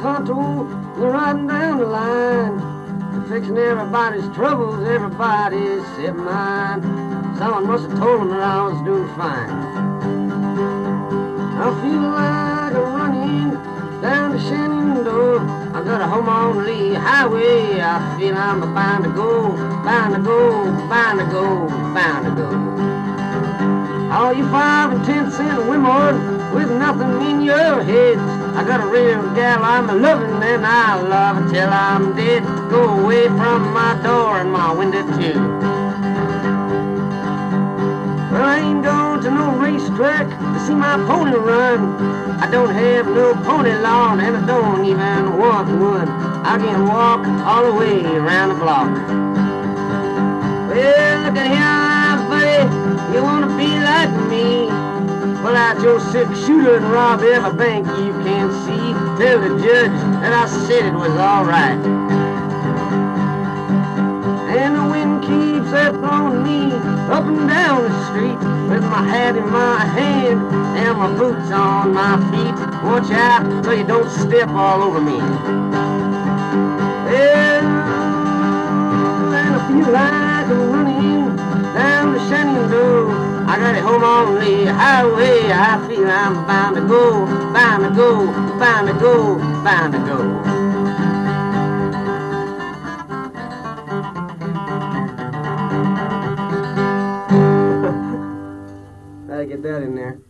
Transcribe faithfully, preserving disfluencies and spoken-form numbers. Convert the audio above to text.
Tonto, we're riding down the line. We're fixing everybody's troubles, everybody except mine. Someone must have told them that I was doing fine. I feel like I'm running down the Shenandoah. I got a home on Lee Highway. I feel I'm bound to go, bound to go, bound to go, bound to go. All you five and ten cent women with nothing in your heads, I got a real gal I'm loving and I love her till I'm dead. Go away from my door and my window too. Well, I ain't going to no racetrack to see my pony run. I don't have no pony lawn and I don't even want one. I can walk all the way around the block. Well, look at here, buddy, you wanna be like me? Pull out your six-shooter and rob every bank you can see. Tell the judge that I said it was all right. And the wind keeps blowing me up and down the street with my hat in my hand and my boots on my feet. Watch out so you don't step all over me. Well, and I feel like I'm running down the Shenandoah. I got it home on the highway. I feel I'm bound to go, bound to go, bound to go, bound to go. Gotta get that in there.